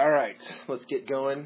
All right, let's get going.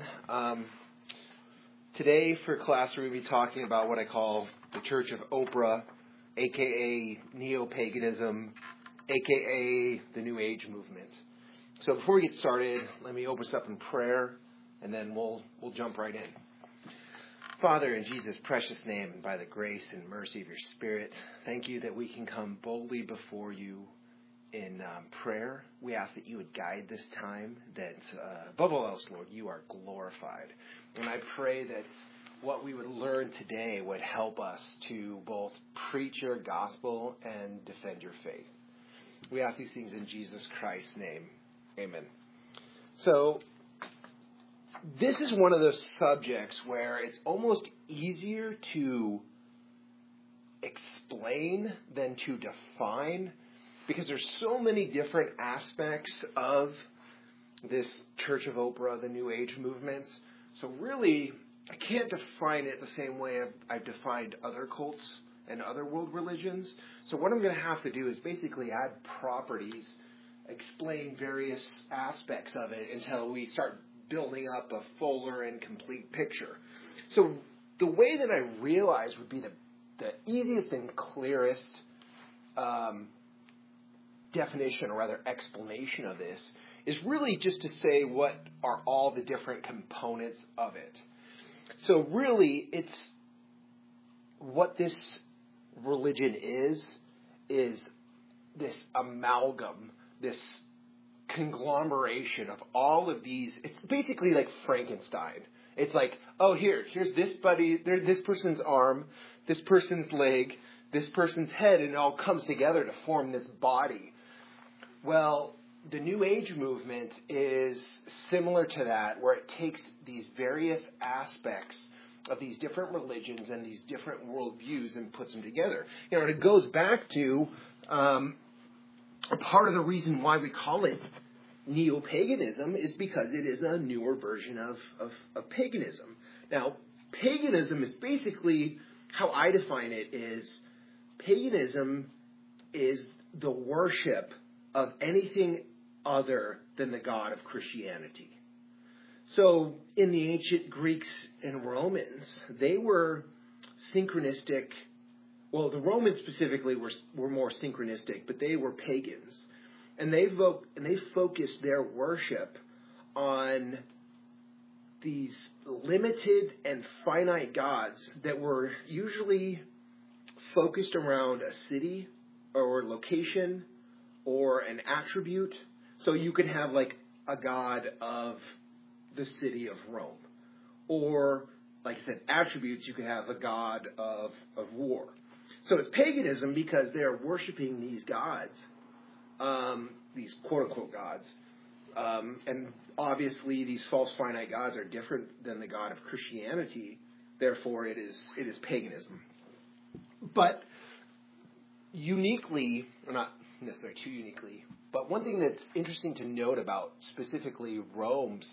Today for class we're going to be talking about what I call the Church of Oprah, a.k.a. neo-paganism, a.k.a. the New Age movement. So before we get started, let me open us up in prayer, and then we'll jump right in. Father, in Jesus' precious name, and by the grace and mercy of your Spirit, thank you that we can come boldly before you in prayer. We ask that you would guide this time, that above all else, Lord, you are glorified. And I pray that what we would learn today would help us to both preach your gospel and defend your faith. We ask these things in Jesus Christ's name. Amen. So this is one of those subjects where it's almost easier to explain than to define, because there's so many different aspects of this Church of Oprah, the New Age movements. So really, I can't define it the same way I've defined other cults and other world religions. So what I'm going to have to do is basically add properties, explain various aspects of it until we start building up a fuller and complete picture. So the way that I realize would be the easiest and clearest definition, or rather explanation of this, is really just to say what are all the different components of it. So really, it's what this religion is this amalgam, this conglomeration of all of these. It's basically like Frankenstein. It's like, oh, here's this buddy, this person's arm, this person's leg, this person's head, and it all comes together to form this body. Well, the New Age movement is similar to that, where it takes these various aspects of these different religions and these different worldviews and puts them together. You know, and it goes back to part of the reason why we call it neo-paganism is because it is a newer version of paganism. Now, paganism is basically, how I define it is, paganism is the worship of anything other than the God of Christianity. So in the ancient Greeks and Romans, they were synchronistic. Well, the Romans specifically were more synchronistic, but they were pagans. And they focused their worship on these limited and finite gods that were usually focused around a city or location or an attribute. So you could have like a god of the city of Rome. Or, like I said, attributes, you could have a god of war. So it's paganism because they're worshiping these gods, these quote-unquote gods. And obviously these false finite gods are different than the God of Christianity. Therefore, it is paganism. But uniquely, or not necessarily too uniquely, but one thing that's interesting to note about specifically Rome's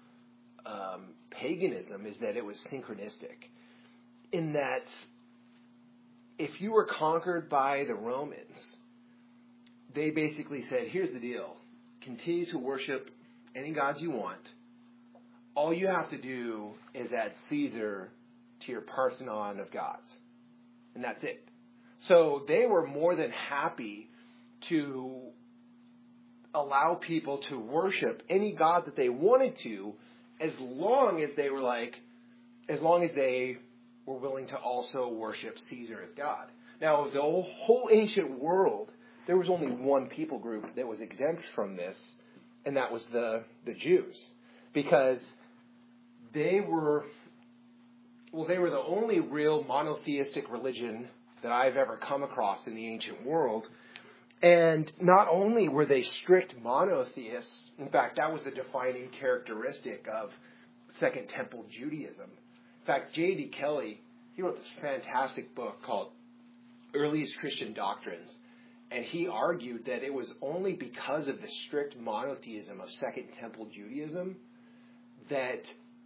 paganism is that it was synchronistic, in that if you were conquered by the Romans, they basically said, here's the deal, continue to worship any gods you want. All you have to do is add Caesar to your Parthenon of gods. And that's it. So they were more than happy to allow people to worship any god that they wanted to, as long as they were willing to also worship Caesar as God. Now, the whole ancient world, there was only one people group that was exempt from this, and that was the Jews, because they were the only real monotheistic religion that I've ever come across in the ancient world. And not only were they strict monotheists, in fact, that was the defining characteristic of Second Temple Judaism. In fact, J.D. Kelly, he wrote this fantastic book called Earliest Christian Doctrines, and he argued that it was only because of the strict monotheism of Second Temple Judaism that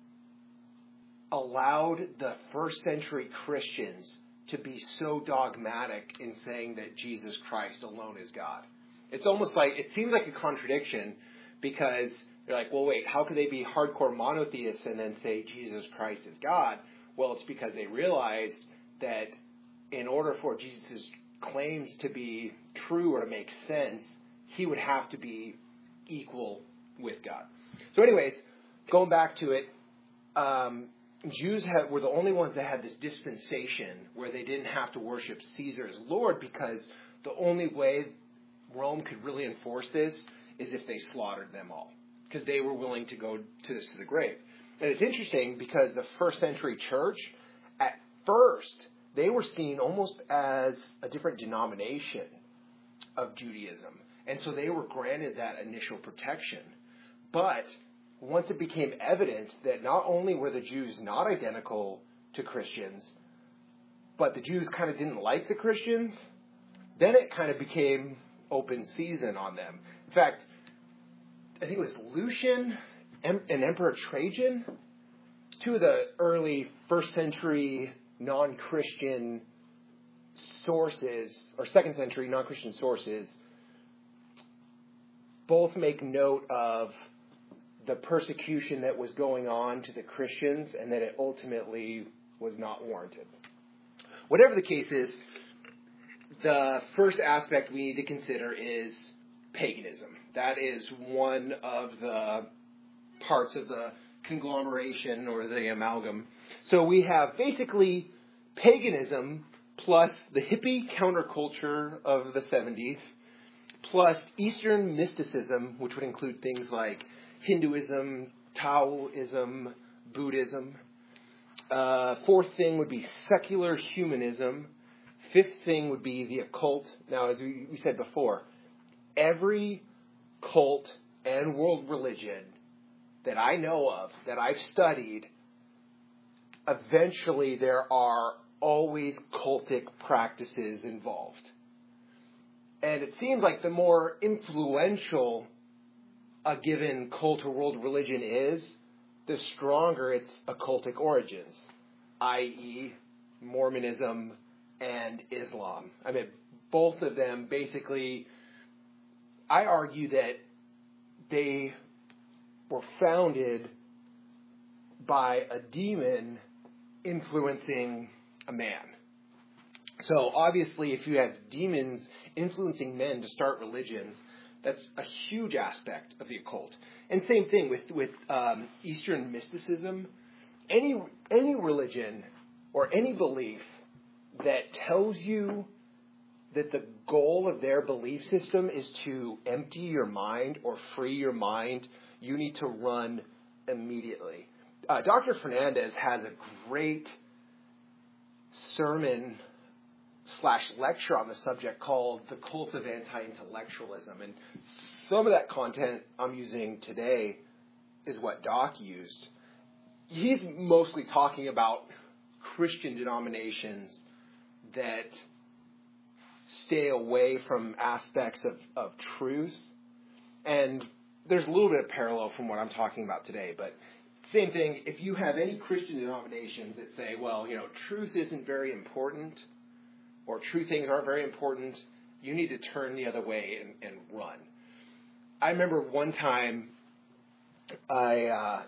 allowed the first century Christians to be so dogmatic in saying that Jesus Christ alone is God. It's almost like, it seems like a contradiction, because You're like, well, wait, how could they be hardcore monotheists and then say Jesus Christ is God? Well, it's because they realized that in order for Jesus' claims to be true or to make sense, he would have to be equal with God. So anyways, going back to it, Jews were the only ones that had this dispensation where they didn't have to worship Caesar as Lord, because the only way Rome could really enforce this is if they slaughtered them all, because they were willing to go to the grave. And it's interesting because the first century church, at first, they were seen almost as a different denomination of Judaism. And so they were granted that initial protection. But once it became evident that not only were the Jews not identical to Christians, but the Jews kind of didn't like the Christians, then it kind of became open season on them. In fact, I think it was Lucian and Emperor Trajan, two of the early first century non-Christian sources, or second century non-Christian sources, both make note of the persecution that was going on to the Christians and that it ultimately was not warranted. Whatever the case is, the first aspect we need to consider is paganism. That is one of the parts of the conglomeration or the amalgam. So we have basically paganism plus the hippie counterculture of the 70s, plus Eastern mysticism, which would include things like Hinduism, Taoism, Buddhism. Fourth thing would be secular humanism. Fifth thing would be the occult. Now, as we said before, every cult and world religion that I know of, that I've studied, eventually there are always cultic practices involved. And it seems like the more influential a given cult or world religion is, the stronger its occultic origins, i.e. Mormonism and Islam. I mean, both of them basically, I argue that they were founded by a demon influencing a man. So obviously, if you have demons influencing men to start religions, that's a huge aspect of the occult. And same thing with Eastern mysticism. Any religion or any belief that tells you that the goal of their belief system is to empty your mind or free your mind, you need to run immediately. Dr. Fernandez has a great sermon/lecture on the subject called The Cult of Anti-Intellectualism. And some of that content I'm using today is what Doc used. He's mostly talking about Christian denominations that stay away from aspects of truth. And there's a little bit of parallel from what I'm talking about today, but same thing, if you have any Christian denominations that say, well, truth isn't very important, or true things aren't very important, you need to turn the other way and run. I remember one time I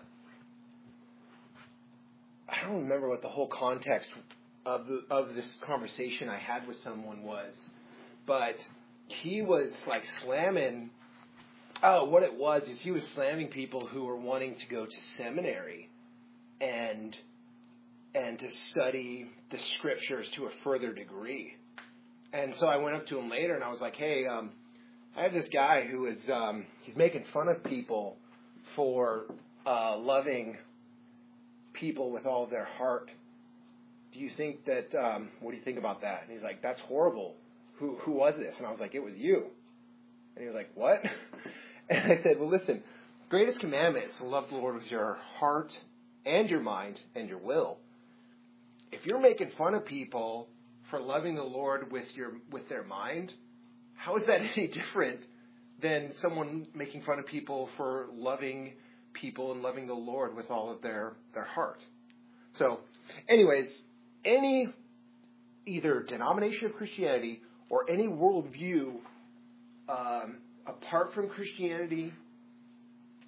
don't remember what the whole context of this conversation I had with someone was, but he was like slamming. Oh, what it was is he was slamming people who were wanting to go to seminary and to study the scriptures to a further degree. And so I went up to him later and I was like, hey, I have this guy who is he's making fun of people for loving people with all of their heart. Do you think that, what do you think about that? And he's like, that's horrible. Who was this? And I was like, it was you. And he was like, what? And I said, well, listen, greatest commandment is to love the Lord with your heart and your mind and your will. If you're making fun of people for loving the Lord with their mind, how is that any different than someone making fun of people for loving people and loving the Lord with all of their heart? So, anyways, any either denomination of Christianity or any worldview apart from Christianity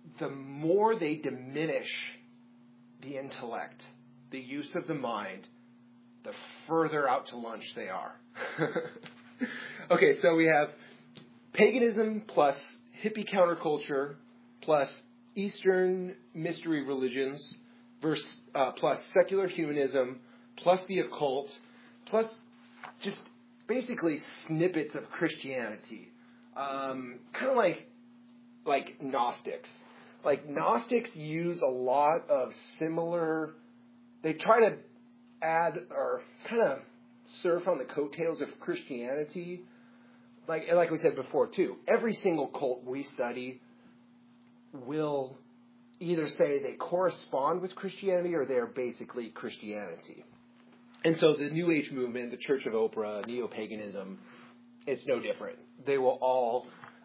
the more they diminish the intellect, the use of the mind, the further out to lunch they are. Okay, so we have paganism plus hippie counterculture plus Eastern mystery religions plus secular humanism plus the occult plus just basically snippets of Christianity. Kind of like Gnostics. Like Gnostics use a lot of similar, they try to add or kind of surf on the coattails of Christianity. Like we said before too, every single cult we study will either say they correspond with Christianity or they're basically Christianity. And so the New Age movement, the Church of Oprah, neo-paganism, it's no different. They will all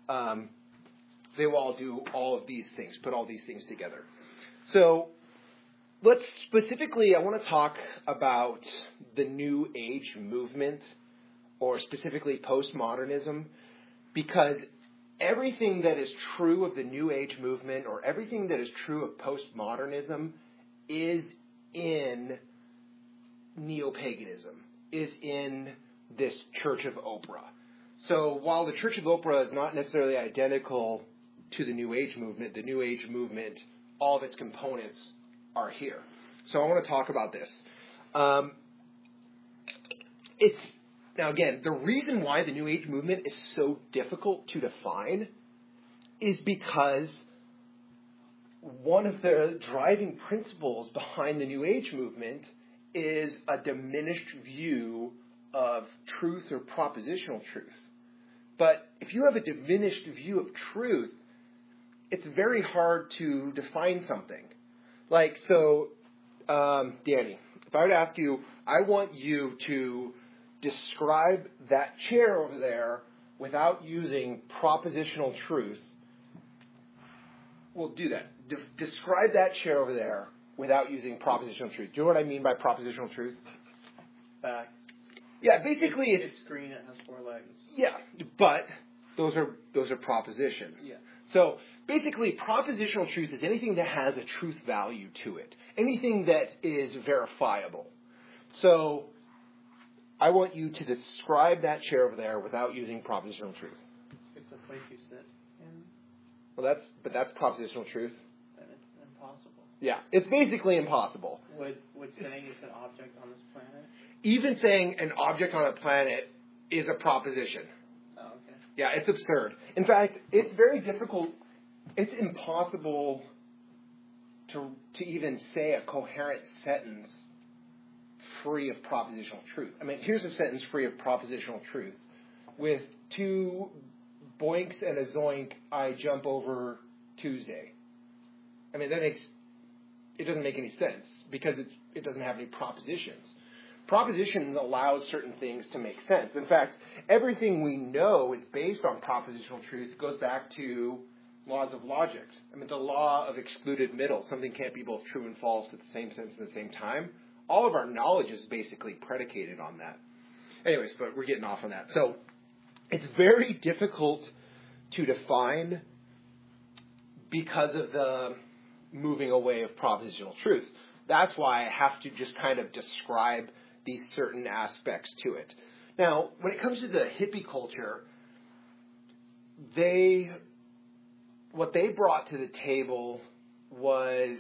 do all of these things, put all these things together. So let's specifically, I want to talk about the New Age movement, or specifically postmodernism, because everything that is true of the New Age movement or everything that is true of postmodernism is in neo-paganism, is in this Church of Oprah. So while the Church of Oprah is not necessarily identical to the New Age movement, all of its components are here. So I want to talk about this. Now again, the reason why the New Age movement is so difficult to define is because one of the driving principles behind the New Age movement is a diminished view of truth or propositional truth. But if you have a diminished view of truth, it's very hard to define something. Like, so, Danny, if I were to ask you, I want you to describe that chair over there without using propositional truth, we'll do that. Describe that chair over there without using propositional truth. Do you know what I mean by propositional truth? Facts. Yeah, basically it's green. It has 4 legs. Yeah, but those are propositions. Yeah. So basically, propositional truth is anything that has a truth value to it, anything that is verifiable. So I want you to describe that chair over there without using propositional truth. It's a place you sit in. Well, that's propositional truth. And it's impossible. Yeah, it's basically impossible. Would saying it's an object on this planet? Even saying an object on a planet is a proposition. Oh, okay. Yeah, it's absurd. In fact, it's very difficult. It's impossible to even say a coherent sentence free of propositional truth. I mean, here's a sentence free of propositional truth. With 2 boinks and a zoink, I jump over Tuesday. I mean, it doesn't make any sense because it doesn't have any propositions. Proposition allows certain things to make sense. In fact, everything we know is based on propositional truth. It goes back to laws of logic. I mean, the law of excluded middle. Something can't be both true and false at the same sense at the same time. All of our knowledge is basically predicated on that. Anyways, but we're getting off on that. So it's very difficult to define because of the moving away of propositional truth. That's why I have to just kind of describe these certain aspects to it. Now, when it comes to the hippie culture, what they brought to the table was,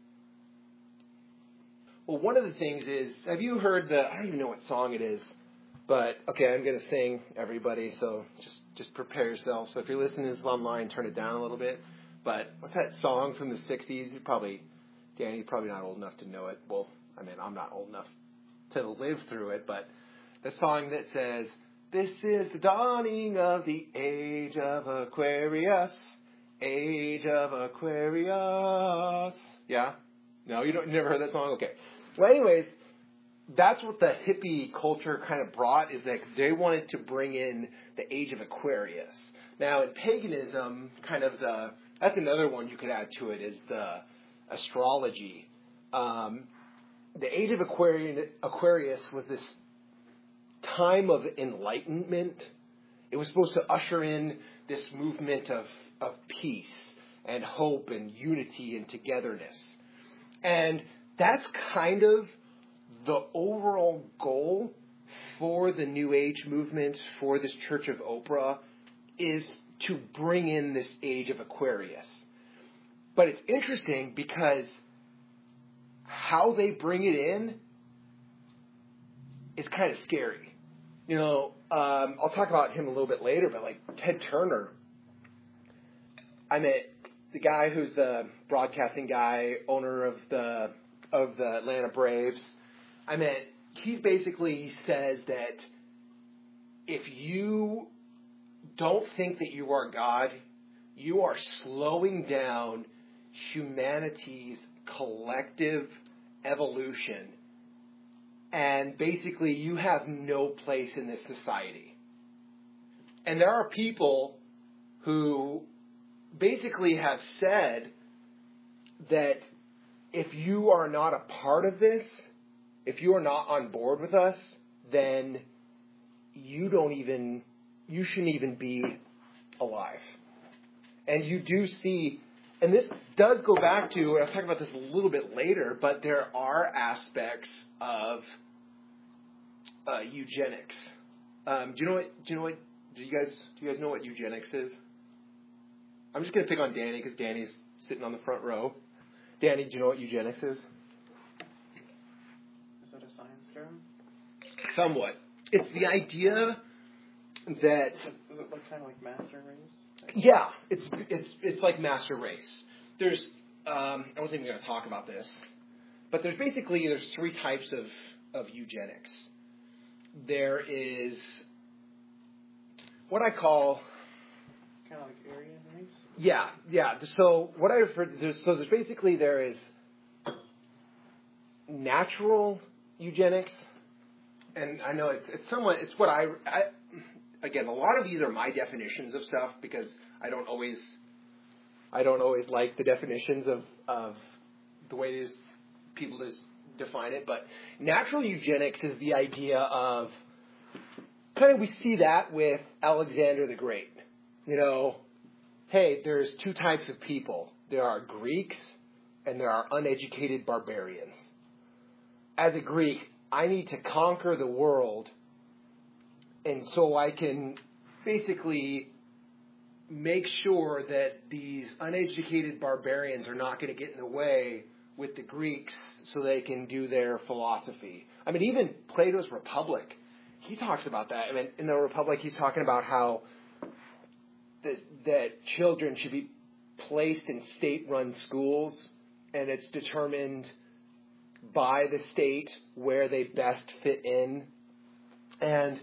well, one of the things is, have you heard I don't even know what song it is, but okay, I'm going to sing, everybody, so just prepare yourself. So if you're listening to this online, turn it down a little bit. But what's that song from the 60s? Danny, you're probably not old enough to know it. Well, I mean, I'm not old enough to live through it, but the song that says, "This is the dawning of the age of Aquarius, age of Aquarius." Yeah? No, you never heard that song? Okay. Well, anyways, that's what the hippie culture kind of brought, is that they wanted to bring in the age of Aquarius. Now, in paganism, that's another one you could add to it, is the astrology. The age of Aquarius was this time of enlightenment. It was supposed to usher in this movement of peace and hope and unity and togetherness. And that's kind of the overall goal for the New Age movement, for this Church of Oprah, is to bring in this age of Aquarius. But it's interesting because how they bring it in is kind of scary. You know, I'll talk about him a little bit later, but like Ted Turner, I met the guy who's the broadcasting guy, owner of the Atlanta Braves. He basically says that if you don't think that you are God, you are slowing down humanity's collective evolution. And basically, you have no place in this society. And there are people who basically have said that if you are not a part of this, if you are not on board with us, then you shouldn't even be alive. And you do see, and this does go back to, and I'll talk about this a little bit later, but there are aspects of eugenics. Do you guys know what eugenics is? I'm just going to pick on Danny because Danny's sitting on the front row. Danny, do you know what eugenics is? Is that a science term? Somewhat. It's the idea that... Is it like kind of like master race? Yeah, it's like master race. There's, I wasn't even going to talk about this, but there's three types of eugenics. There is what I call... Kind of like Aryan race? Yeah. So what I've heard, there is natural eugenics, and I know it's somewhat, it's what I again, a lot of these are my definitions of stuff because I don't always like the definitions of the way people just define it, but natural eugenics is the idea of kind of, we see that with Alexander the Great. You know, hey, there's two types of people. There are Greeks and there are uneducated barbarians. As a Greek, I need to conquer the world, and so I can basically make sure that these uneducated barbarians are not going to get in the way with the Greeks so they can do their philosophy. I mean, even Plato's Republic, he talks about that. I mean, in the Republic, he's talking about how that children should be placed in state-run schools, and it's determined by the state where they best fit in. And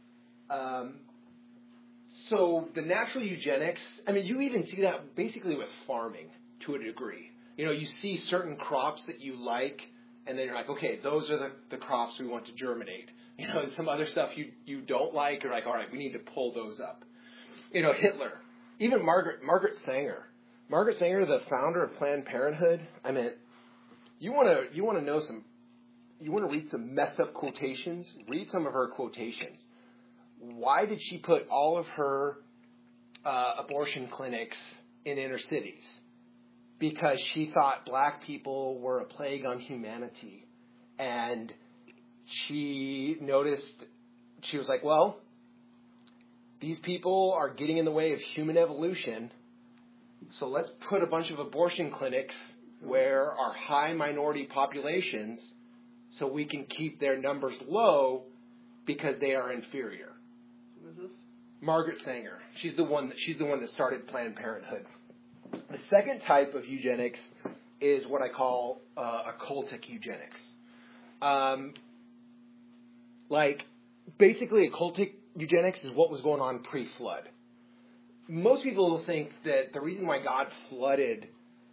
so the natural eugenics, I mean, you even see that basically with farming to a degree. You know, you see certain crops that you like, and then you're like, okay, those are the crops we want to germinate. You know, some other stuff you don't like, you're like, all right, we need to pull those up. You know, Hitler, even Margaret Sanger. Margaret Sanger, the founder of Planned Parenthood. I mean, you want to read some messed up quotations? Read some of her quotations. Why did she put all of her abortion clinics in inner cities? Because she thought black people were a plague on humanity. And she noticed, she was like, well, these people are getting in the way of human evolution, so let's put a bunch of abortion clinics where are high minority populations so we can keep their numbers low because they are inferior. Who is this? Margaret Sanger. She's the one that started Planned Parenthood. The second type of eugenics is what I call occultic eugenics. Basically, occultic eugenics is what was going on pre-flood. Most people think that the reason why God flooded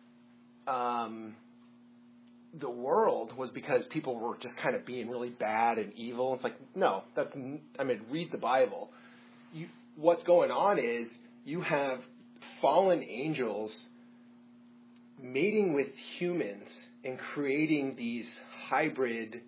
the world was because people were just kind of being really bad and evil. It's like, no, read the Bible. What's going on is you have fallen angels mating with humans and creating these hybrid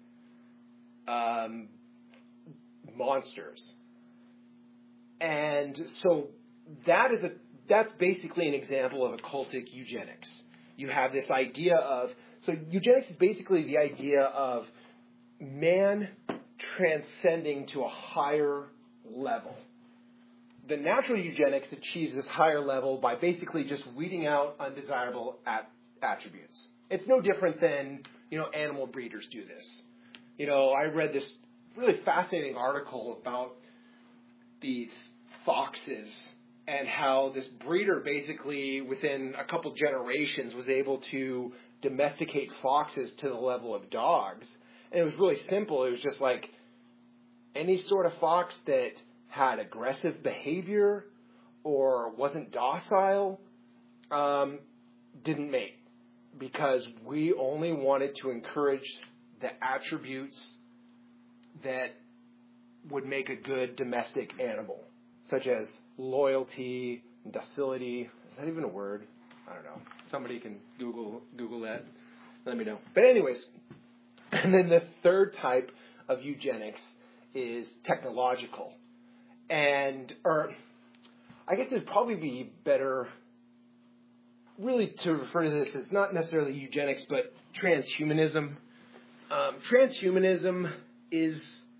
monsters. And so that is that's basically an example of occultic eugenics. You have this idea of, so eugenics is basically the idea of man transcending to a higher level. The natural eugenics achieves this higher level by basically just weeding out undesirable attributes. It's no different than, animal breeders do this. I read this really fascinating article about these foxes and how this breeder basically within a couple generations was able to domesticate foxes to the level of dogs. And it was really simple. It was just like any sort of fox that had aggressive behavior or wasn't docile didn't mate, because we only wanted to encourage the attributes that would make a good domestic animal, such as loyalty, docility. Is that even a word? I don't know. Somebody can Google that. Let me know. But anyways, and then the third type of eugenics is technological. Or I guess it'd probably be better really to refer to this as not necessarily eugenics, but transhumanism. Transhumanism is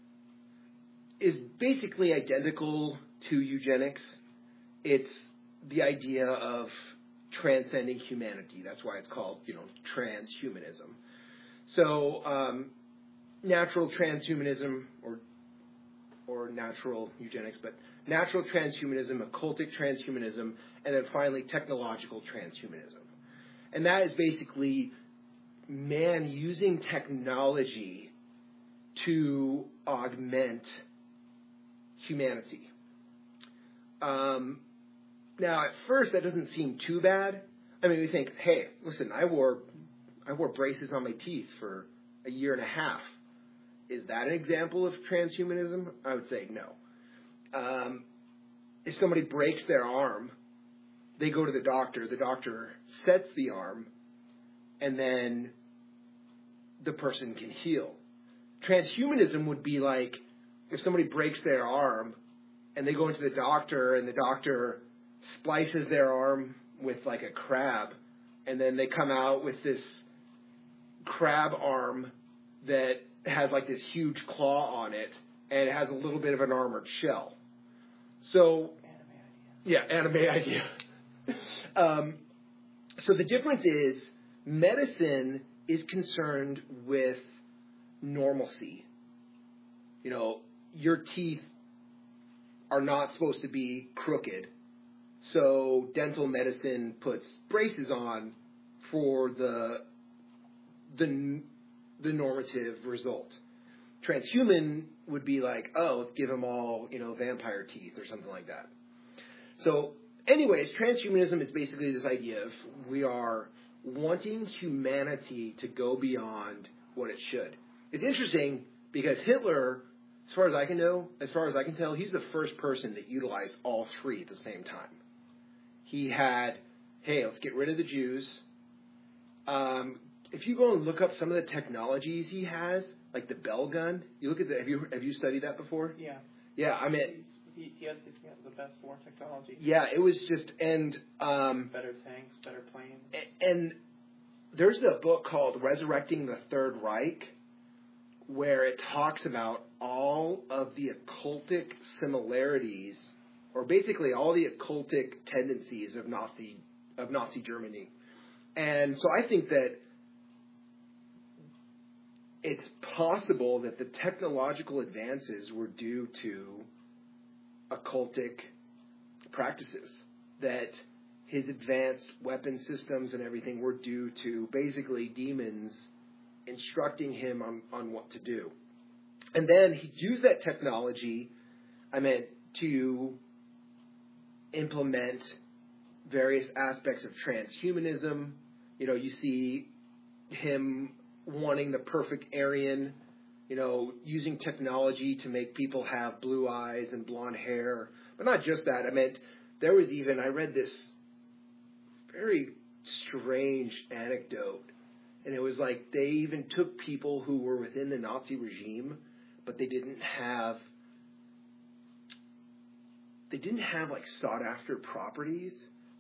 basically identical to eugenics. It's the idea of transcending humanity. That's why it's called, transhumanism. So natural transhumanism or natural eugenics, but natural transhumanism, occultic transhumanism, and then finally technological transhumanism. And that is basically man using technology to augment humanity. Now, at first, that doesn't seem too bad. I mean, we think, hey, listen, I wore braces on my teeth for a year and a half. Is that an example of transhumanism? I would say no. If somebody breaks their arm, they go to the doctor sets the arm, and then the person can heal. Transhumanism would be like if somebody breaks their arm and they go into the doctor and the doctor splices their arm with like a crab, and then they come out with this crab arm that has like this huge claw on it, and it has a little bit of an armored shell. So, anime idea. So the difference is medicine is concerned with normalcy. Your teeth are not supposed to be crooked. So dental medicine puts braces on for the normative result. Transhuman would be like, let's give them all, vampire teeth or something like that. So anyways, transhumanism is basically this idea of we are wanting humanity to go beyond what it should. It's interesting because Hitler, as far as I can tell, he's the first person that utilized all three at the same time. He had, hey, let's get rid of the Jews. If you go and look up some of the technologies he has, like the bell gun, you look at have you studied that before? Yeah. Yeah, I mean, he has the best war technology. Yeah, it was just better tanks, better planes. And there's a book called Resurrecting the Third Reich, where it talks about all of the occultic similarities, or basically all the occultic tendencies of Nazi Germany. And so I think that it's possible that the technological advances were due to occultic practices, that his advanced weapon systems and everything were due to basically demons instructing him on what to do. And then he used that technology, to implement various aspects of transhumanism. You see him wanting the perfect Aryan, using technology to make people have blue eyes and blonde hair. But not just that. I read this very strange anecdote. And it was like they even took people who were within the Nazi regime, but they didn't have like sought after properties.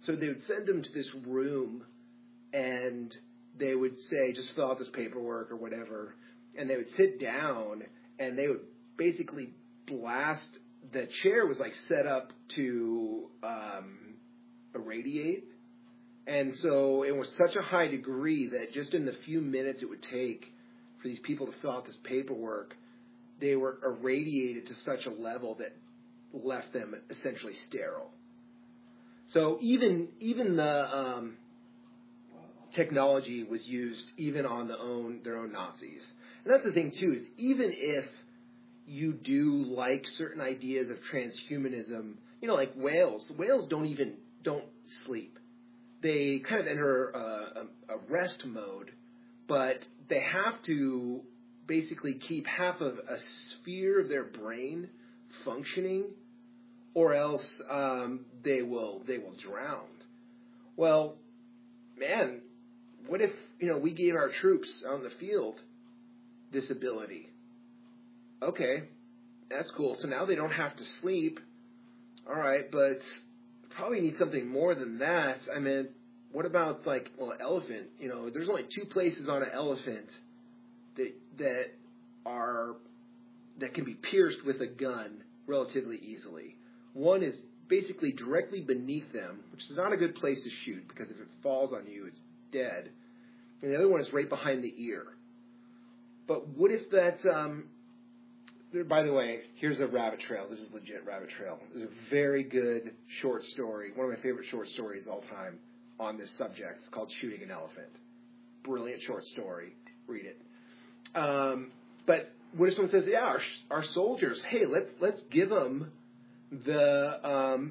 So they would send them to this room, and they would say, just fill out this paperwork or whatever, and they would sit down, and they would basically blast. The chair was like set up to irradiate, and so it was such a high degree that just in the few minutes it would take for these people to fill out this paperwork, they were irradiated to such a level that left them essentially sterile. So even the technology was used even on their own Nazis. And that's the thing too, is even if you do like certain ideas of transhumanism, like whales. Whales don't sleep. They kind of enter a rest mode, but they have to basically keep half of a sphere of their brain functioning, or else they will drown. Well, man, what if we gave our troops on the field this ability? Okay, that's cool. So now they don't have to sleep. All right, but probably need something more than that. I mean, what about an elephant? There's only two places on an elephant that can be pierced with a gun relatively easily. One is basically directly beneath them, which is not a good place to shoot because if it falls on you, it's dead. And the other one is right behind the ear. But what if that? By the way, here's a rabbit trail. This is legit rabbit trail. There's a very good short story, one of my favorite short stories of all time on this subject. It's called Shooting an Elephant. Brilliant short story. Read it. But what if someone says, yeah, our soldiers, hey, let's give them the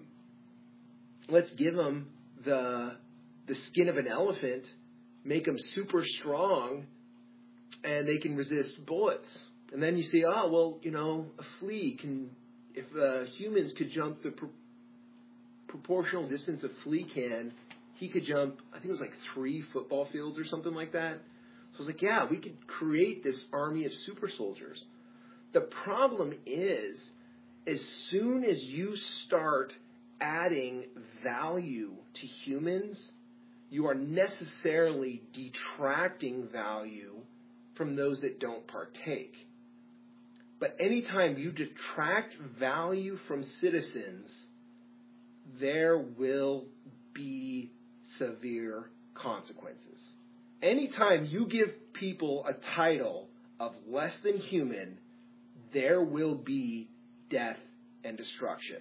skin of an elephant, make them super strong, and they can resist bullets. And then you say, a flea can, if humans could jump the proportional distance a flea can, he could jump, I think it was 3 football fields or something like that. So I was like, yeah, we could create this army of super soldiers. The problem is, as soon as you start adding value to humans, you are necessarily detracting value from those that don't partake. But anytime you detract value from citizens, there will be severe consequences. Anytime you give people a title of less than human, there will be death and destruction.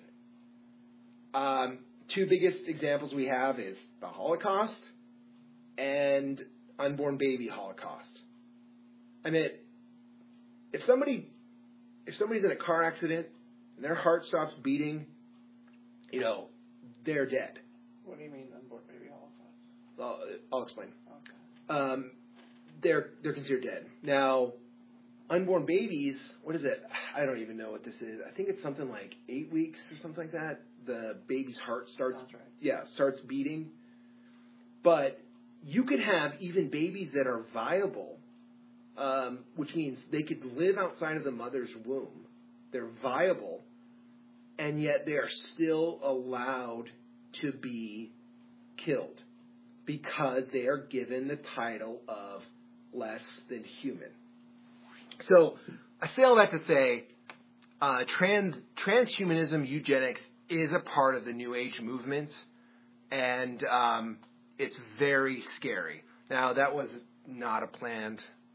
2 biggest examples we have is the Holocaust and unborn baby Holocaust. I mean, if somebody's in a car accident and their heart stops beating, they're dead. What do you mean unborn baby Holocaust? I'll explain. Okay. They're considered dead. Now, unborn babies, what is it? I don't even know what this is. I think it's something like 8 weeks or something like that. The baby's heart starts beating. But you could have even babies that are viable, which means they could live outside of the mother's womb. They're viable, and yet they are still allowed to be killed because they are given the title of less than human. So I say all that to say transhumanism, eugenics, is a part of the New Age movement, and it's very scary. Now, that was not a planned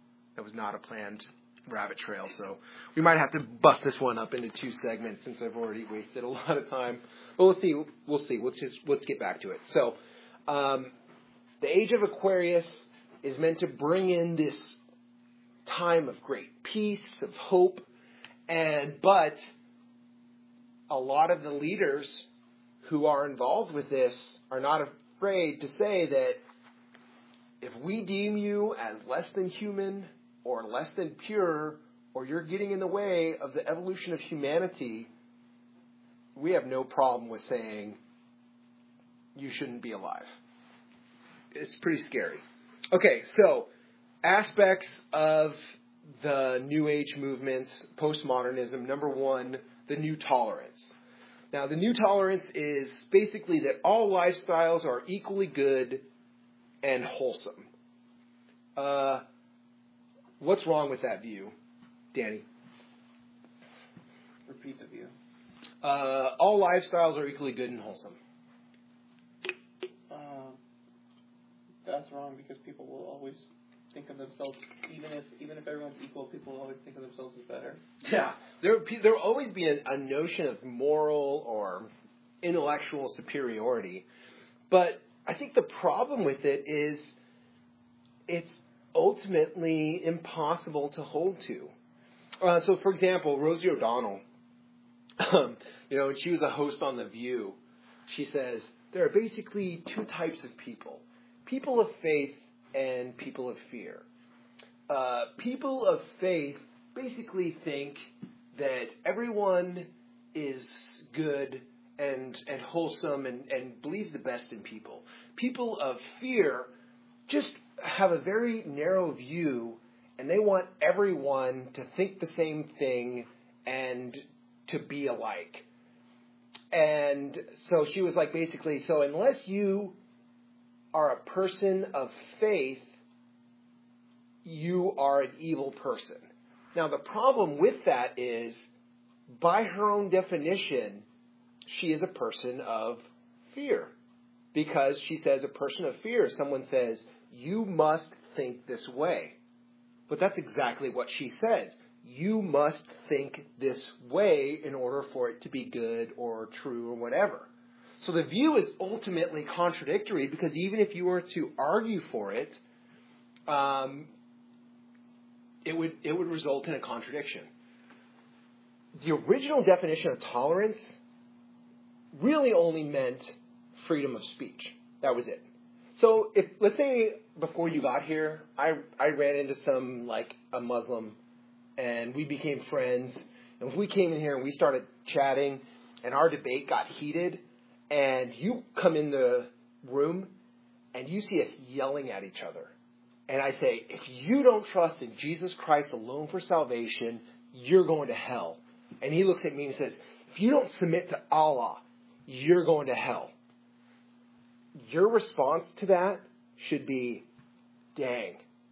rabbit trail, so we might have to bust this one up into 2 segments since I've already wasted a lot of time. But we'll see. Let's get back to it. So, the Age of Aquarius is meant to bring in this time of great peace, of hope, but a lot of the leaders who are involved with this are not afraid to say that if we deem you as less than human or less than pure, or you're getting in the way of the evolution of humanity, we have no problem with saying you shouldn't be alive. It's pretty scary. Okay, so aspects of the New Age movements, postmodernism. Number 1, the new tolerance. Now, the new tolerance is basically that all lifestyles are equally good and wholesome. What's wrong with that view, Danny? Repeat the view. All lifestyles are equally good and wholesome. That's wrong because people will always think of themselves, even if everyone's equal, people will always think of themselves as better. Yeah, there will always be a notion of moral or intellectual superiority, but I think the problem with it is it's ultimately impossible to hold to. So, for example, Rosie O'Donnell, when she was a host on The View, she says there are basically two types of people: people of faith and people of fear. People of faith basically think that everyone is good and wholesome and believes the best in people. People of fear just have a very narrow view, and they want everyone to think the same thing and to be alike. And so she was like, basically, so unless you are a person of faith, you are an evil person. Now, the problem with that is, by her own definition, she is a person of fear. Because she says a person of fear, someone says, you must think this way. But that's exactly what she says. You must think this way in order for it to be good or true or whatever. So the view is ultimately contradictory, because even if you were to argue for it, it would result in a contradiction. The original definition of tolerance really only meant freedom of speech. That was it. So if, let's say before you got here, I ran into a Muslim, and we became friends, and we came in here and we started chatting, and our debate got heated, and you come in the room and you see us yelling at each other. And I say, if you don't trust in Jesus Christ alone for salvation, you're going to hell. And he looks at me and says, if you don't submit to Allah, you're going to hell. Your response to that should be, dang,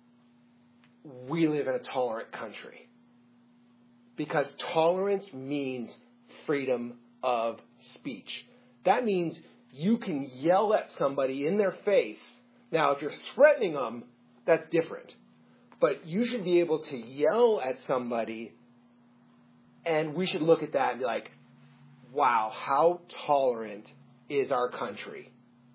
we live in a tolerant country. Because tolerance means freedom of speech. That means you can yell at somebody in their face. Now, if you're threatening them, that's different. But you should be able to yell at somebody, and we should look at that and be like, wow, how tolerant is our country?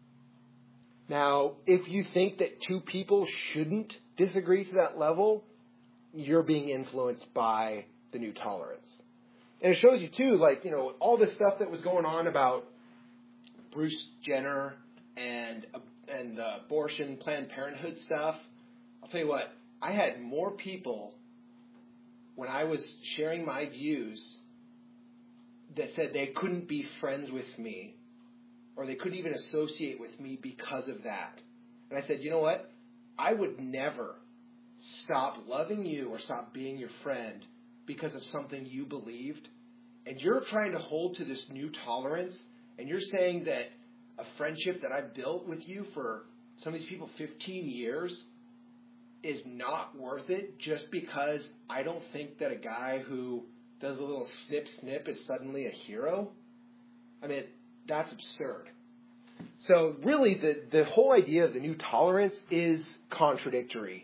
Now, if you think that two people shouldn't disagree to that level, you're being influenced by the new tolerance. And it shows you, too, all this stuff that was going on about Bruce Jenner and abortion, Planned Parenthood stuff. I'll tell you what, I had more people when I was sharing my views that said they couldn't be friends with me, or they couldn't even associate with me because of that. And I said, you know what? I would never stop loving you or stop being your friend because of something you believed. And you're trying to hold to this new tolerance, and you're saying that a friendship that I've built with you for some of these people 15 years is not worth it just because I don't think that a guy who does a little snip is suddenly a hero? I mean, that's absurd. So really, the whole idea of the new tolerance is contradictory.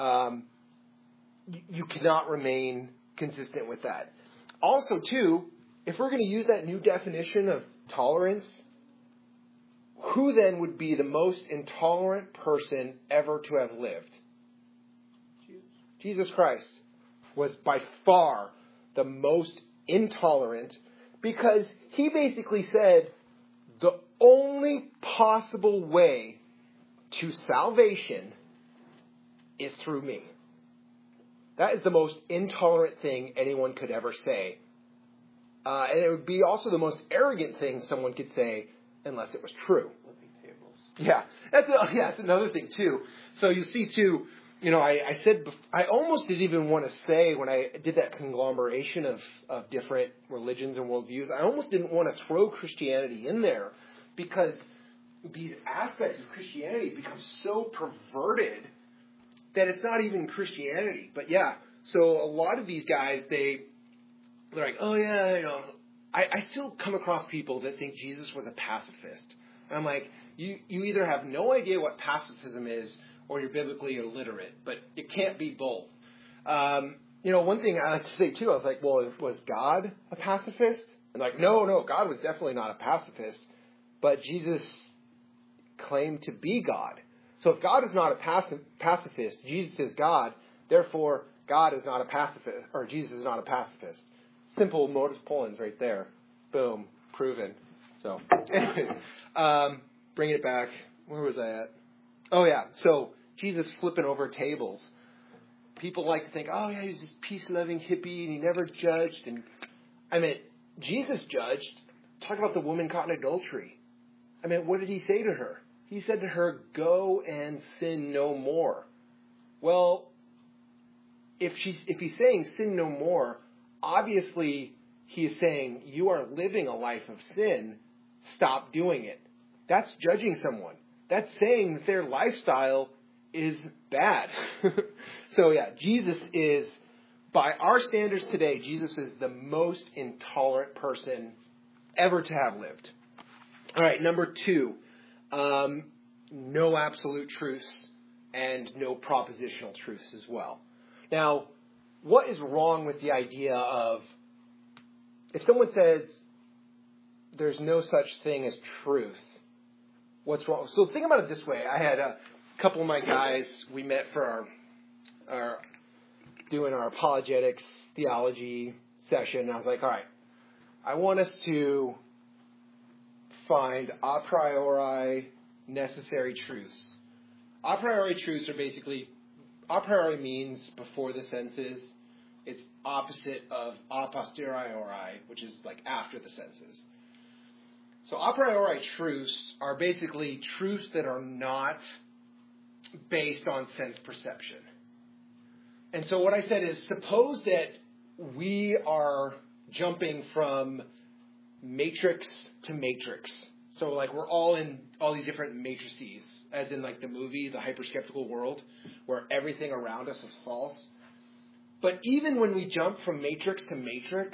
You cannot remain consistent with that. Also, too, if we're going to use that new definition of tolerance, who then would be the most intolerant person ever to have lived? Jesus Christ was by far the most intolerant, because he basically said the only possible way to salvation is through me. That is the most intolerant thing anyone could ever say. And it would be also the most arrogant thing someone could say, unless it was true. Yeah, that's another thing too. So you see too, I said, I almost didn't even want to say when I did that conglomeration of different religions and worldviews, I almost didn't want to throw Christianity in there because these aspects of Christianity become so perverted that it's not even Christianity. But yeah, so a lot of these guys, they're like, oh yeah, I still come across people that think Jesus was a pacifist. And I'm like, you either have no idea what pacifism is or you're biblically illiterate, but it can't be both. One thing I like to say too, I was like, well, was God a pacifist? And like, no, God was definitely not a pacifist, but Jesus claimed to be God. So if God is not a pacifist, Jesus is God, therefore God is not a pacifist, or Jesus is not a pacifist. Simple modus ponens right there. Boom. Proven. So, anyways, bringing it back. Where was I at? Oh, yeah. So, Jesus flipping over tables. People like to think, oh, yeah, he's this peace-loving hippie, and he never judged. And I mean, Jesus judged. Talk about the woman caught in adultery. I mean, what did he say to her? He said to her, go and sin no more. Well, if he's saying sin no more, obviously he is saying you are living a life of sin. Stop doing it. That's judging someone. That's saying that their lifestyle is bad. So yeah, Jesus is, by our standards today, Jesus is the most intolerant person ever to have lived. All right, number 2, no absolute truths and no propositional truths as well. Now, what is wrong with the idea of, if someone says there's no such thing as truth, what's wrong? So think about it this way. I had a couple of my guys, we met for our doing our apologetics theology session. I was like, all right, I want us to find a priori necessary truths. A priori truths are basically, a priori means before the senses. It's opposite of a posteriori, which is like after the senses. So a priori truths are basically truths that are not based on sense perception. And so what I said is, suppose that we are jumping from matrix to matrix. So like we're all in all these different matrices, as in like the movie, The Hyper-Skeptical World, where everything around us is false. But even when we jump from matrix to matrix,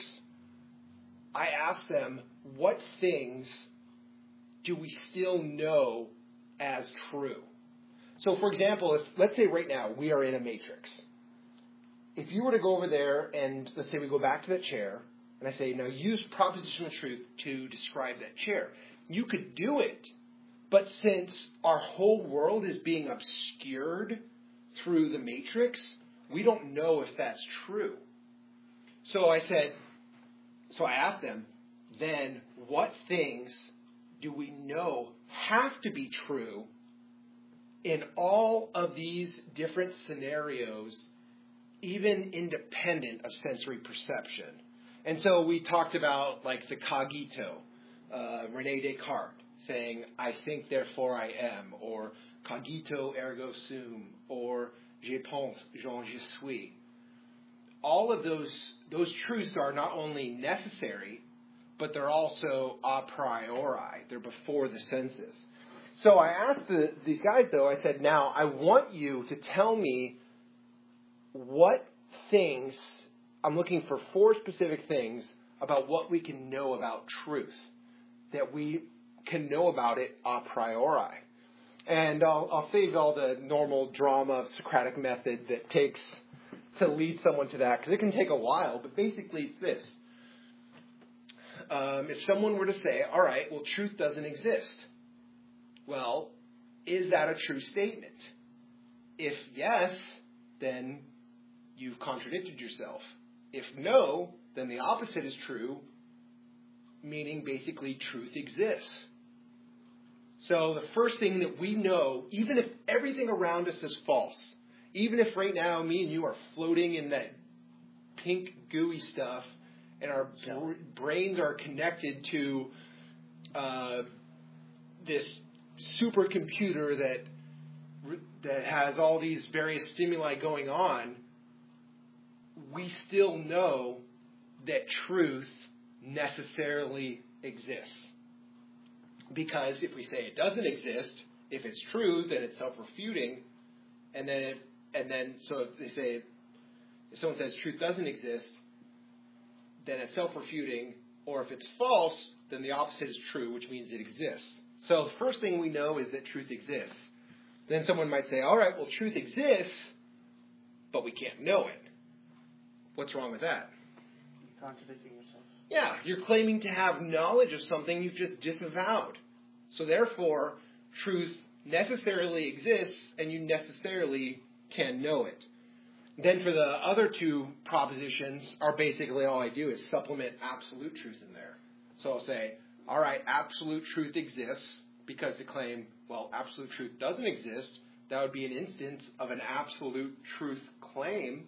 I ask them, what things do we still know as true? So for example, let's say right now we are in a matrix. If you were to go over there and let's say we go back to that chair, and I say, now use propositional truth to describe that chair. You could do it, but since our whole world is being obscured through the matrix, we don't know if that's true. So I asked them, then what things do we know have to be true in all of these different scenarios, even independent of sensory perception? And so we talked about like the cogito, René Descartes saying, I think, therefore I am, or cogito ergo sum, or je pense, j'en je suis. All of those truths are not only necessary, but they're also a priori. They're before the senses. So I asked these guys, though, I said, now I want you to tell me what things, I'm looking for 4 specific things about what we can know about truth, that we can know about it a priori. And I'll save all the normal drama of Socratic method that takes to lead someone to that, because it can take a while, but basically it's this. If someone were to say, all right, well, truth doesn't exist. Well, is that a true statement? If yes, then you've contradicted yourself. If no, then the opposite is true, meaning basically truth exists. So the first thing that we know, even if everything around us is false, even if right now me and you are floating in that pink gooey stuff and our brains are connected to this supercomputer that that has all these various stimuli going on, we still know that truth necessarily exists. Because if we say it doesn't exist, if it's true, then it's self-refuting, and then so if they say, if someone says truth doesn't exist, then it's self-refuting, or if it's false, then the opposite is true, which means it exists. So the first thing we know is that truth exists. Then someone might say, all right, well, truth exists, but we can't know it. What's wrong with that? You're contradicting yourself. Yeah, you're claiming to have knowledge of something you've just disavowed. So therefore, truth necessarily exists, and you necessarily can know it. Then for the other two propositions are basically all I do is supplement absolute truth in there. So I'll say, all right, absolute truth exists, because to claim, well, absolute truth doesn't exist, that would be an instance of an absolute truth claim.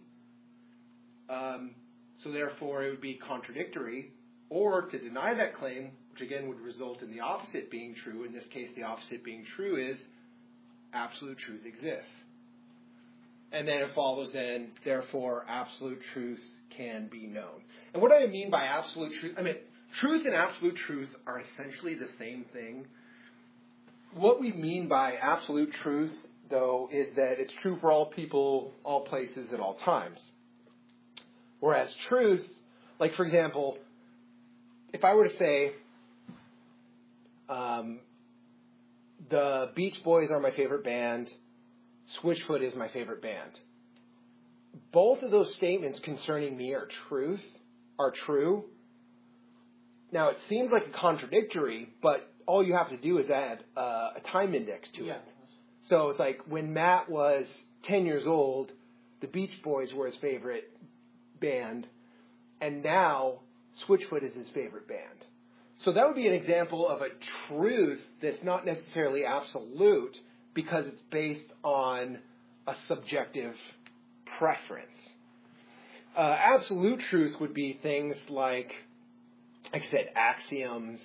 So therefore it would be contradictory. Or to deny that claim, which again would result in the opposite being true. In this case, the opposite being true is absolute truth exists. And then it follows then, therefore, absolute truth can be known. And what do I mean by absolute truth? I mean, truth and absolute truth are essentially the same thing. What we mean by absolute truth, though, is that it's true for all people, all places, at all times. Whereas truth, like for example, if I were to say, the Beach Boys are my favorite band, Switchfoot is my favorite band. Both of those statements concerning me are true. Now, it seems like a contradictory, but all you have to do is add a time index to it. So it's like when Matt was 10 years old, the Beach Boys were his favorite band, and now Switchfoot is his favorite band. So that would be an example of a truth that's not necessarily absolute, because it's based on a subjective preference. Absolute truth would be things like I said, axioms,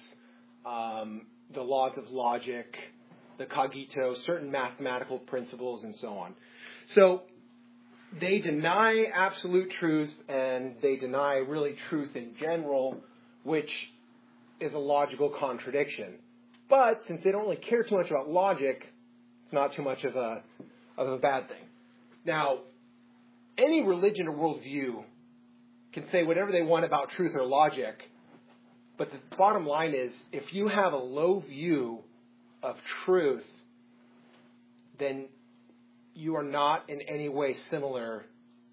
the laws of logic, the cogito, certain mathematical principles, and so on. So they deny absolute truth, and they deny really truth in general, which is a logical contradiction. But since they don't really care too much about logic, it's not too much of a bad thing. Now, any religion or worldview can say whatever they want about truth or logic, but the bottom line is, if you have a low view of truth, then you are not in any way similar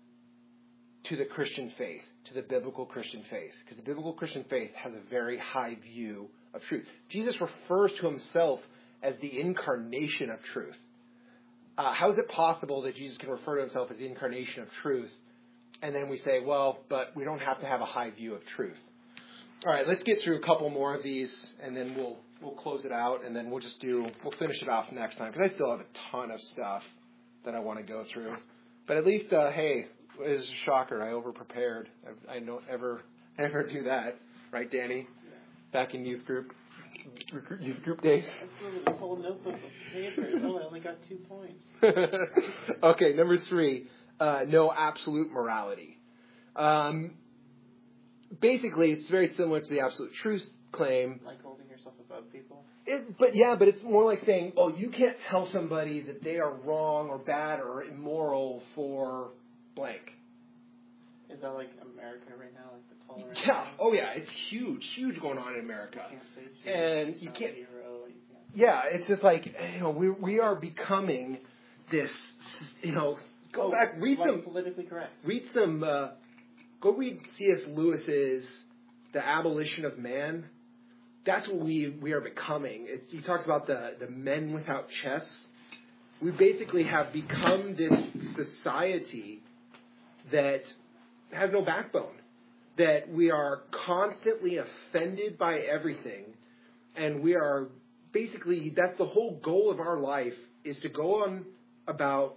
to the Christian faith, to the biblical Christian faith, because the biblical Christian faith has a very high view of truth. Jesus refers to himself as the incarnation of truth. How is it possible that Jesus can refer to himself as the incarnation of truth, and then we say, well, but we don't have to have a high view of truth? All right, let's get through a couple more of these, and then we'll close it out, and then we'll finish it off next time, because I still have a ton of stuff that I want to go through. But at least, hey, it was a shocker. I over-prepared. I don't ever do that. Right, Danny? Yeah. Back in youth group days. I remember this whole notebook of papers. Oh, I only got 2 points. Okay, number 3, no absolute morality. Basically, it's very similar to the absolute truth claim. Like holding yourself above people? But it's more like saying, oh, you can't tell somebody that they are wrong or bad or immoral for blank. Is that like America right now, like the tolerance? Yeah. Oh, yeah. It's huge going on in America. You can't say and you can't. Yeah, it's just like, we are becoming this. Go back, read some politically correct. Read some. Go read C.S. Lewis's The Abolition of Man. That's what we are becoming. He talks about the men without chests. We basically have become this society that has no backbone, that we are constantly offended by everything, and we are basically, that's the whole goal of our life, is to go on about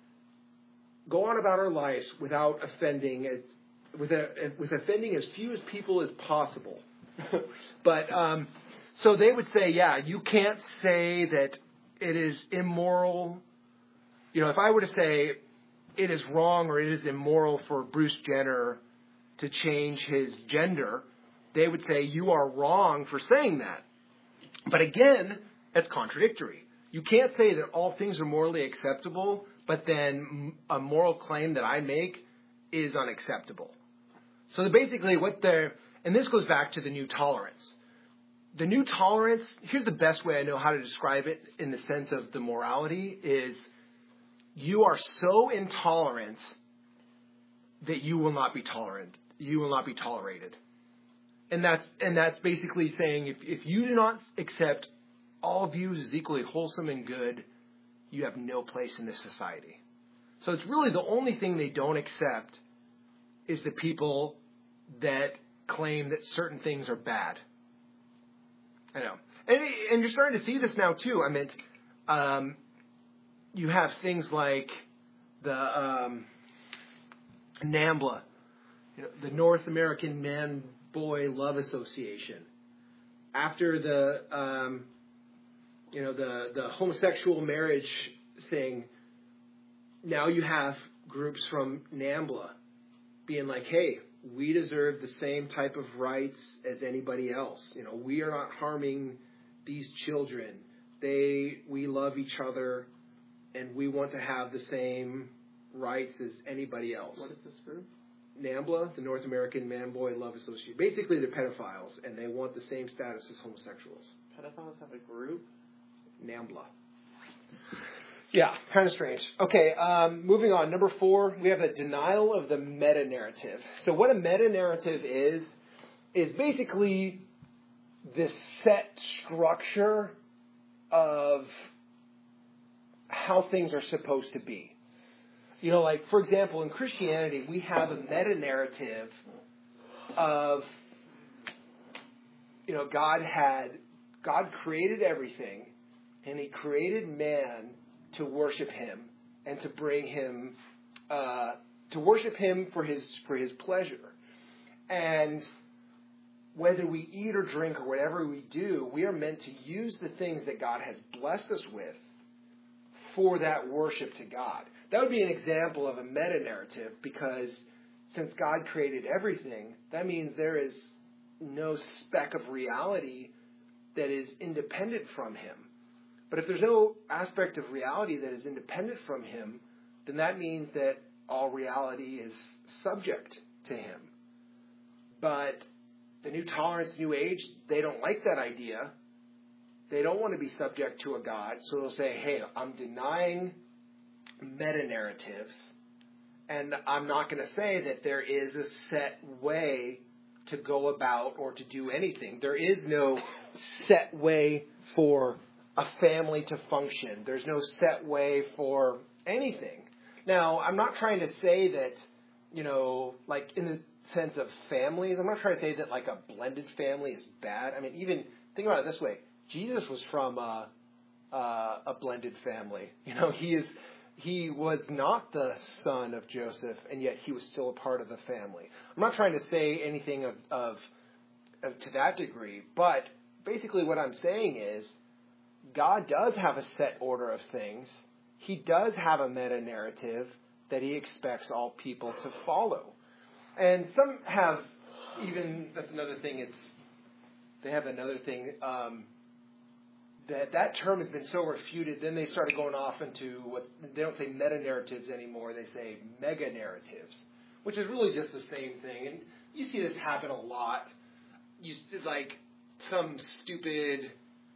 our lives without offending with offending as few as people as possible. But so they would say, yeah, you can't say that it is immoral if I were to say it is wrong or it is immoral for Bruce Jenner to change his gender, they would say you are wrong for saying that. But again, that's contradictory. You can't say that all things are morally acceptable, but then a moral claim that I make is unacceptable. So basically and this goes back to the new tolerance. The new tolerance, here's the best way I know how to describe it in the sense of the morality, is you are so intolerant that you will not be tolerant. You will not be tolerated. And that's basically saying if you do not accept all views as equally wholesome and good, you have no place in this society. So it's really the only thing they don't accept is the people that claim that certain things are bad. I know. And you're starting to see this now too. I mean, you have things like the NAMBLA, the North American Man-Boy Love Association. After the homosexual marriage thing, now you have groups from NAMBLA being like, hey, we deserve the same type of rights as anybody else. We are not harming these children. We love each other, and we want to have the same rights as anybody else. What is this group? NAMBLA, the North American Man-Boy Love Association. Basically, they're pedophiles, and they want the same status as homosexuals. Pedophiles have a group? NAMBLA. Yeah, kind of strange. Okay, moving on. Number 4, we have a denial of the meta-narrative. So what a meta-narrative is basically this set structure of how things are supposed to be. Like, for example, in Christianity, we have a meta-narrative of, God created everything, and he created man to worship him and to bring him, to worship him for his pleasure. And whether we eat or drink or whatever we do, we are meant to use the things that God has blessed us with for that worship to God. That would be an example of a meta-narrative, because since God created everything, that means there is no speck of reality that is independent from him. But if there's no aspect of reality that is independent from him, then that means that all reality is subject to him. But the New Tolerance, New Age, they don't like that idea. They don't want to be subject to a God, so they'll say, hey, I'm denying meta-narratives, and I'm not going to say that there is a set way to go about or to do anything. There is no set way for a family to function. There's no set way for anything. Now, I'm not trying to say that, like in the sense of families, I'm not trying to say that like a blended family is bad. I mean, even think about it this way. Jesus was from a blended family. He was not the son of Joseph, and yet he was still a part of the family. I'm not trying to say anything of to that degree, but basically what I'm saying is God does have a set order of things. He does have a meta-narrative that he expects all people to follow. And some have even, that's another thing, they have another thing, that term has been so refuted, then they started going off into they don't say meta-narratives anymore, they say mega-narratives, which is really just the same thing. And you see this happen a lot. Like some stupid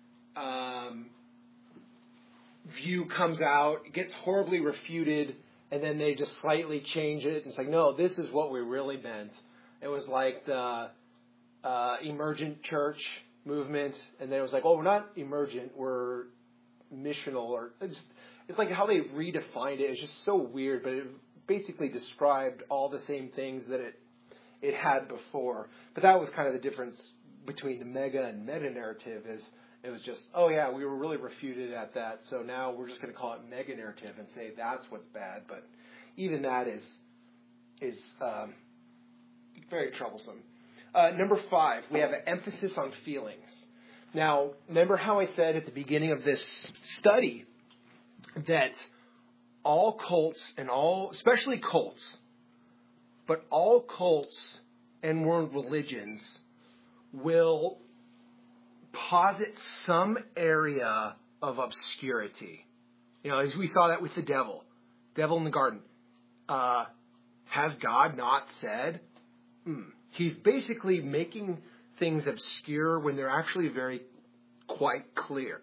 view comes out, gets horribly refuted, and then they just slightly change it. It's like, no, this is what we really meant. It was like the emergent church movement, and then it was like, oh, we're not emergent, we're missional, or it's like how they redefined it. It's just so weird, but it basically described all the same things that it had before. But that was kind of the difference between the mega and meta narrative, is it was just, oh yeah, we were really refuted at that, so now we're just going to call it mega narrative and say that's what's bad. But even that is very troublesome. Number 5, we have an emphasis on feelings. Now, remember how I said at the beginning of this study that all cults and especially cults, but all cults and world religions will posit some area of obscurity. As we saw that with the devil in the garden. Has God not said? He's basically making things obscure when they're actually quite clear.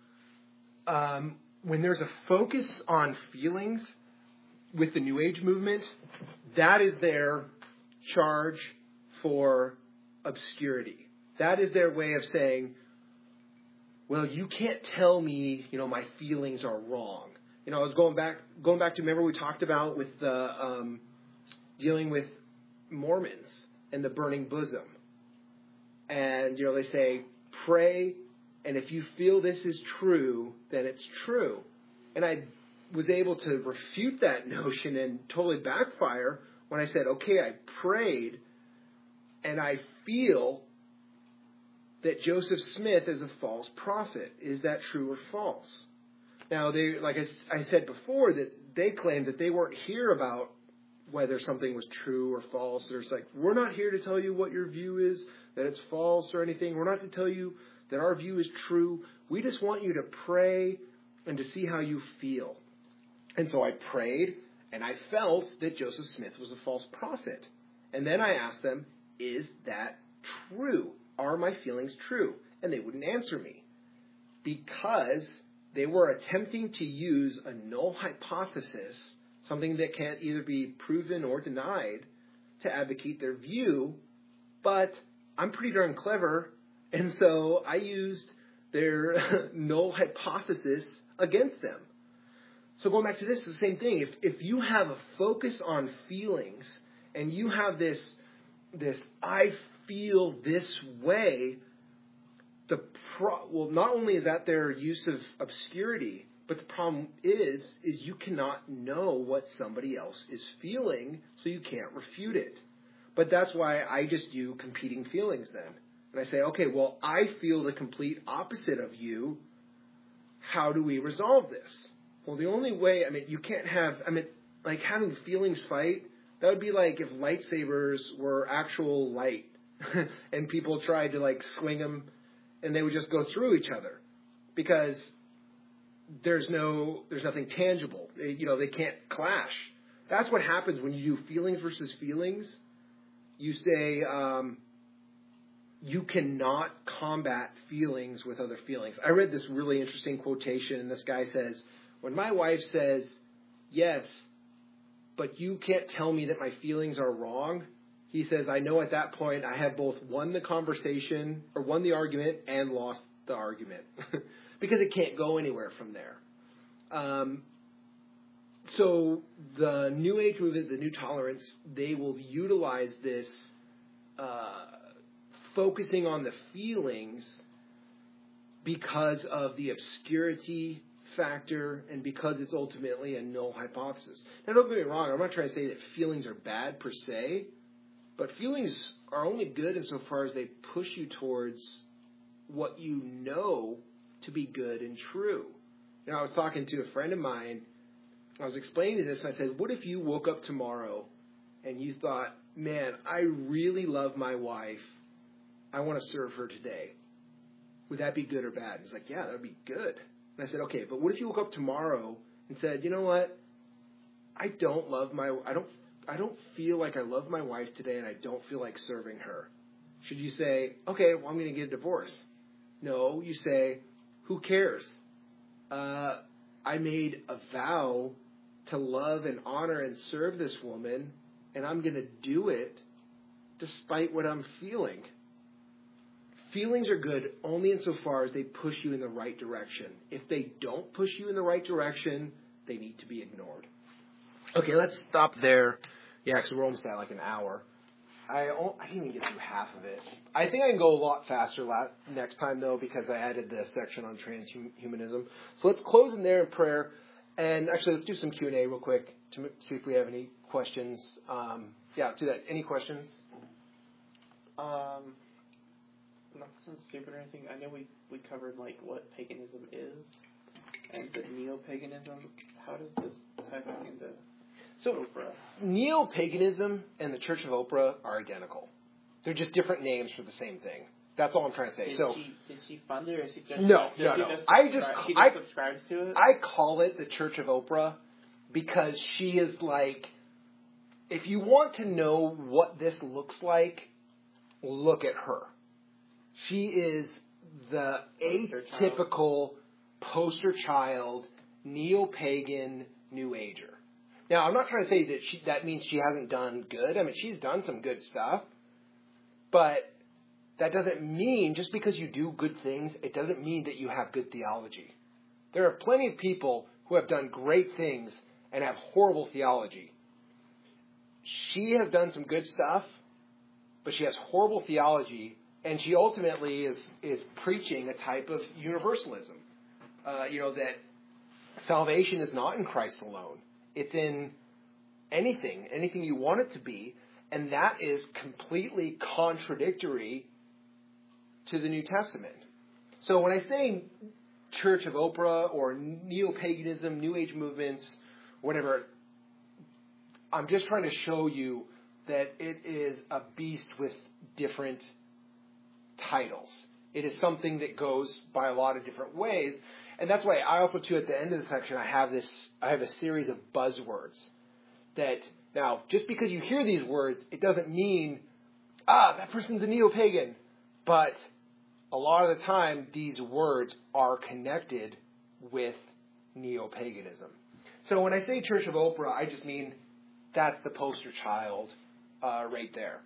When there's a focus on feelings with the New Age movement, that is their charge for obscurity. That is their way of saying, well, you can't tell me, my feelings are wrong. I was going back to, remember we talked about with the dealing with Mormons and the burning bosom. And, they say, pray, and if you feel this is true, then it's true. And I was able to refute that notion and totally backfire when I said, okay, I prayed, and I feel that Joseph Smith is a false prophet. Is that true or false? Now, they, like I said before, that they claimed that they weren't here about whether something was true or false. There's we're not here to tell you what your view is, that it's false or anything. We're not to tell you that our view is true. We just want you to pray and to see how you feel. And so I prayed, and I felt that Joseph Smith was a false prophet. And then I asked them, is that true? Are my feelings true? And they wouldn't answer me because they were attempting to use a null hypothesis, something that can't either be proven or denied, to advocate their view. But I'm pretty darn clever, and so I used their null hypothesis against them. So going back to this, it's the same thing. If you have a focus on feelings and you have this I feel this way, not only is that their use of obscurity, but the problem is you cannot know what somebody else is feeling, so you can't refute it. But that's why I just do competing feelings then. And I say, okay, well, I feel the complete opposite of you. How do we resolve this? Well, the only way, you can't have, like having feelings fight, that would be like if lightsabers were actual light and people tried to swing them and they would just go through each other because there's nothing tangible. They can't clash. That's what happens when you do feelings versus feelings. You say, you cannot combat feelings with other feelings. I read this really interesting quotation, and this guy says, when my wife says, yes, but you can't tell me that my feelings are wrong, he says, I know at that point I have both won the conversation or won the argument and lost the argument because it can't go anywhere from there. So the New Age movement, the New Tolerance, they will utilize this focusing on the feelings because of the obscurity factor and because it's ultimately a null hypothesis. Now, don't get me wrong. I'm not trying to say that feelings are bad per se, but feelings are only good insofar as they push you towards what you know to be good and true. I was talking to a friend of mine. I was explaining this. And I said, what if you woke up tomorrow and you thought, man, I really love my wife. I want to serve her today. Would that be good or bad? He's like, yeah, that would be good. And I said, okay, but what if you woke up tomorrow and said, you know what? I don't feel like I love my wife today, and I don't feel like serving her. Should you say, okay, well, I'm going to get a divorce? No, you say, who cares? I made a vow to love and honor and serve this woman, and I'm going to do it despite what I'm feeling. Feelings are good only insofar as they push you in the right direction. If they don't push you in the right direction, they need to be ignored. Okay, let's stop there. Yeah, because we're almost at an hour. I didn't even get through half of it. I think I can go a lot faster next time, though, because I added this section on transhumanism. So let's close in there in prayer. And actually, let's do some Q&A real quick to see if we have any questions. Do that. Any questions? Not something stupid or anything. I know we covered what paganism is and the neo-paganism. How does this type of into So, Oprah. neo-paganism and the Church of Oprah are identical. They're just different names for the same thing. That's all I'm trying to say. Did she fund it, or is she just No. she subscribes to it? I call it the Church of Oprah because she is like, if you want to know what this looks like, look at her. She is the atypical poster child, neo-pagan, New Ager. Now, I'm not trying to say that that means she hasn't done good. I mean, she's done some good stuff. But that doesn't mean, just because you do good things, it doesn't mean that you have good theology. There are plenty of people who have done great things and have horrible theology. She has done some good stuff, but she has horrible theology, and she ultimately is preaching a type of universalism. That salvation is not in Christ alone. It's in anything you want it to be, and that is completely contradictory to the New Testament. So when I say Church of Oprah or neo-paganism, New Age movements, whatever, I'm just trying to show you that it is a beast with different titles. It is something that goes by a lot of different ways. And that's why I also, too, at the end of the section, I have a series of buzzwords that, now, just because you hear these words, it doesn't mean, that person's a neo-pagan. But a lot of the time, these words are connected with neo-paganism. So when I say Church of Oprah, I just mean that's the poster child right there.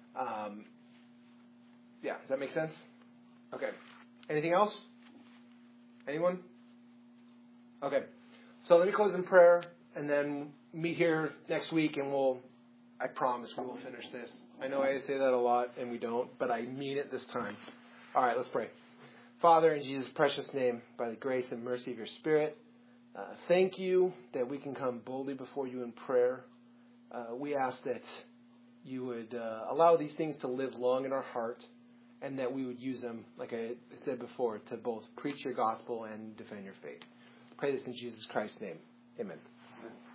Does that make sense? Okay. Anything else? Anyone? Okay. So let me close in prayer, and then meet here next week, and I promise we will finish this. I know I say that a lot, and we don't, but I mean it this time. All right, let's pray. Father, in Jesus' precious name, by the grace and mercy of your Spirit, thank you that we can come boldly before you in prayer. We ask that you would allow these things to live long in our heart, and that we would use them, like I said before, to both preach your gospel and defend your faith. Pray this in Jesus Christ's name. Amen.